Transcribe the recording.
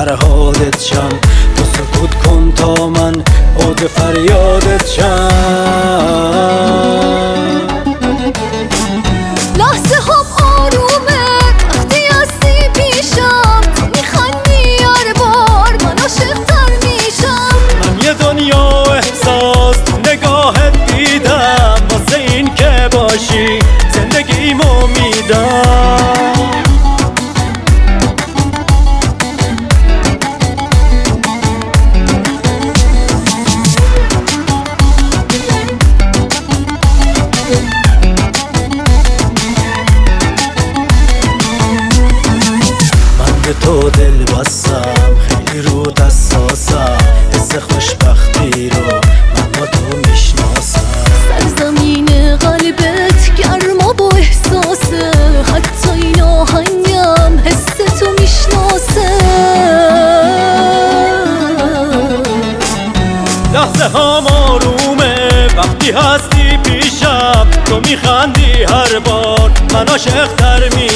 فرهادت شم، تو سکوت کن تا من اوج فریادت شم. لحظه هم آرومه وقتی هستی پیشم، تو میخندی هر بار من عاشق‌تر میشم. من یه دنیا احساس تو نگاهت دیدم، واسه این که باشی زندگیمو میدم. تو دل بستم، خیلی رو حساسم، حس خوشبختی رو من با تو میشناسم. سرزمین قلبت گرم و با احساسه، حتی این آهنگم حس تو میشناسه. لحظه هم آرومه وقتی هستی پیشم، تو میخندی هر بار من عاشق‌تر